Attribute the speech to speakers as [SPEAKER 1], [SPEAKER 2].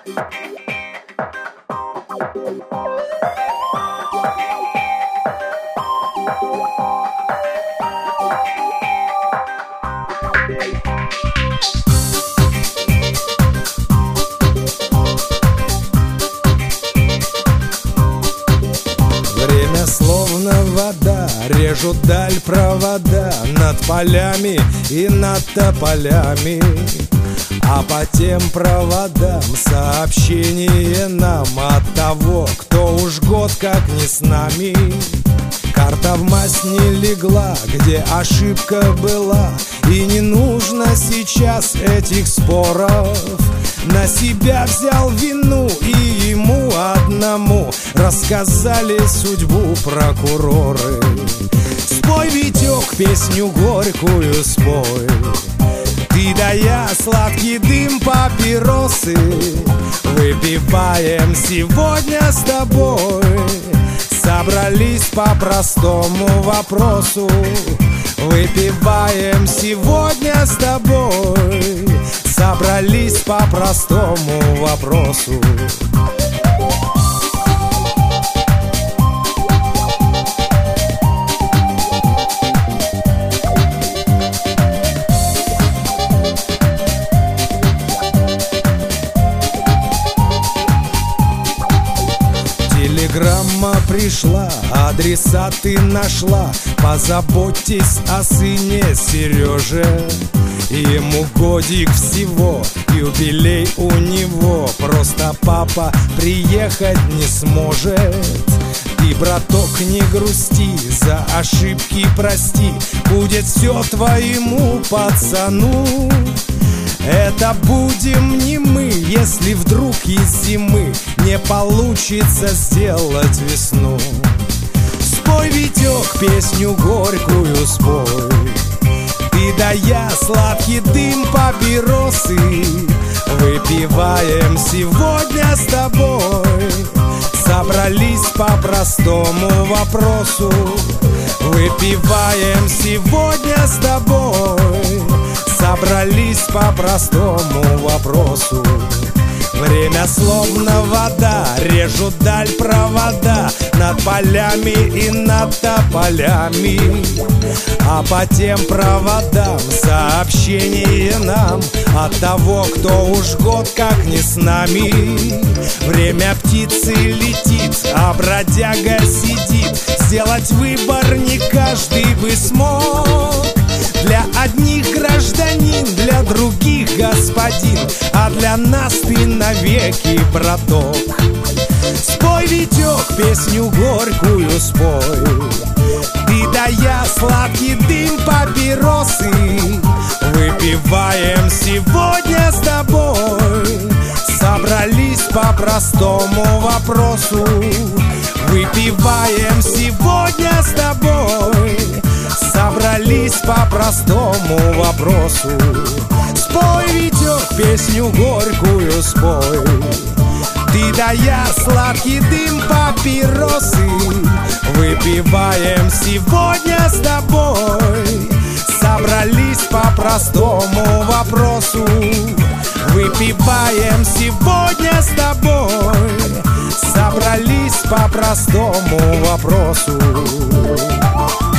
[SPEAKER 1] Время словно вода, режут даль провода над полями и над тополями. А по тем проводам сообщение нам от того, кто уж год как не с нами. Карта в масть не легла, где ошибка была, и не нужно сейчас этих споров. На себя взял вину, и ему одному рассказали судьбу прокуроры. Спой, Витек, песню горькую спой. Ты да я, сладкий дым папиросы, выпиваем сегодня с тобой. Собрались по простому вопросу, выпиваем сегодня с тобой. Собрались по простому вопросу. Телеграмма пришла, адреса ты нашла. Позаботьтесь о сыне Сереже. Ему годик всего, юбилей у него. Просто папа приехать не сможет. Ты, браток, не грусти, за ошибки прости. Будет все твоему пацану. Это будем не мы, если вдруг из зимы не получится сделать весну. Спой, Витек, песню горькую спой. Ты да я, сладкий дым папиросы, выпиваем сегодня с тобой. Собрались по простому вопросу, выпиваем сегодня с тобой. Собрались по простому вопросу. Время словно вода, режут даль провода над полями и над тополями. А по тем проводам сообщение нам от того, кто уж год как не с нами. Время птицы летит, а бродяга сидит. Сделать выбор не каждый бы смог. Для одних гражданин, для других господин, а для нас ты навеки браток. Спой, Витек, песню горькую спой. Ты да я, сладкий дым папиросы, выпиваем сегодня с тобой. Собрались по простому вопросу, выпиваем сегодня с тобой. Собрались по простому вопросу. Спой, Витек, песню горькую спой. Ты да я, сладкий дым папиросы, выпиваем сегодня с тобой. Собрались по простому вопросу, выпиваем сегодня с тобой. Собрались по простому вопросу.